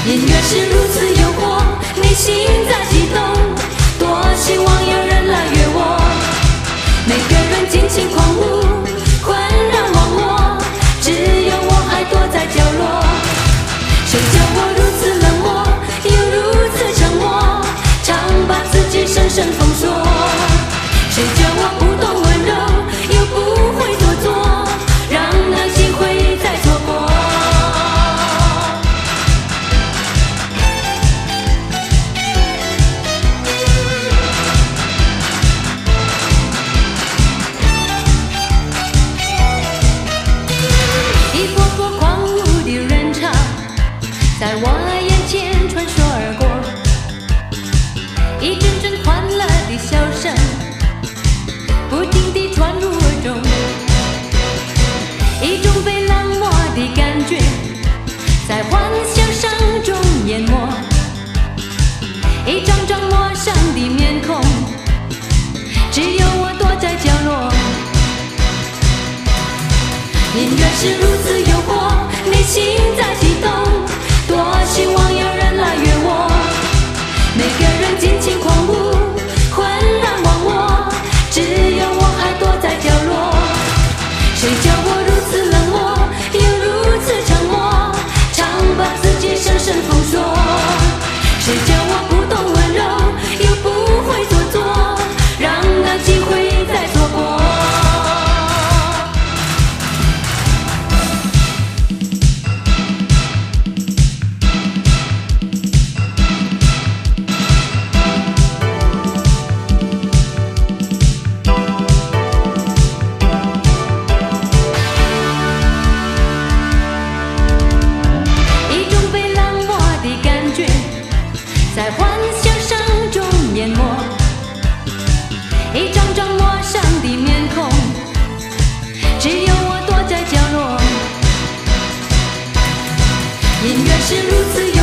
音乐是如此诱惑，内心在激动，多希望有人来约我。每个人尽情狂舞，浑然忘我，只有我还躲在角落。谁叫我如此冷漠，又如此沉默，常把自己深深封锁。谁叫我不懂温柔，又不会做作，让那机会再错过。一波波狂舞的人潮在我眼前穿梭而过，一阵阵欢乐的笑声不停地传入耳中，一种被冷漠的感觉在幻想声中淹没，一张张陌生的面孔，只有我躲在角落。音乐是如此诱惑，内心在激动，多希望有人来约我。每个人尽情狂舞，浑然忘我，只有我还躲在角落。谁叫我如此冷漠，又如此沉默，常把自己深深封锁。谁叫我不懂温柔，又不会做作，让那机会再错过。一种被冷漠的感觉在幻想声中淹没，一张张陌生的面孔，只有我躲在角落。音乐是如此